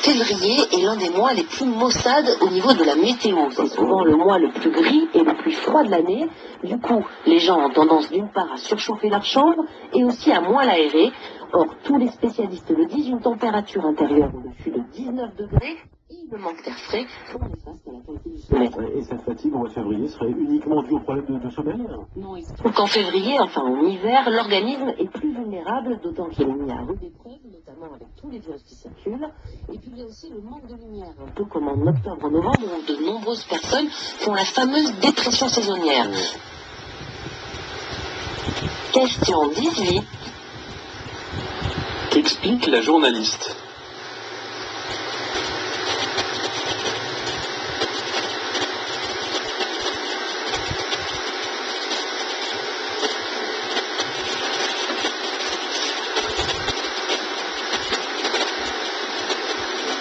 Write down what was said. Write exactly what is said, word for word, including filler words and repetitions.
février est l'un des mois les plus maussades au niveau de la météo. C'est souvent le mois le plus gris et le plus froid de l'année. Du coup, les gens ont tendance d'une part à surchauffer leur chambre et aussi à moins l'aérer. Or, tous les spécialistes le disent, une température intérieure au-dessus de dix-neuf degrés et le manque d'air frais font néfaste à la qualité du sommeil. Et cette fatigue au mois de février serait uniquement due au problème de, de sommeil? Non, il se trouve qu'en février, enfin en hiver, l'organisme est plus vulnérable, d'autant qu'il est mis à rude épreuve, notamment avec tous les virus qui circulent. Et puis il y a aussi le manque de lumière, un peu comme en octobre-novembre, où de nombreuses personnes font la fameuse dépression saisonnière. Question dix-huit. Qu'explique la journaliste?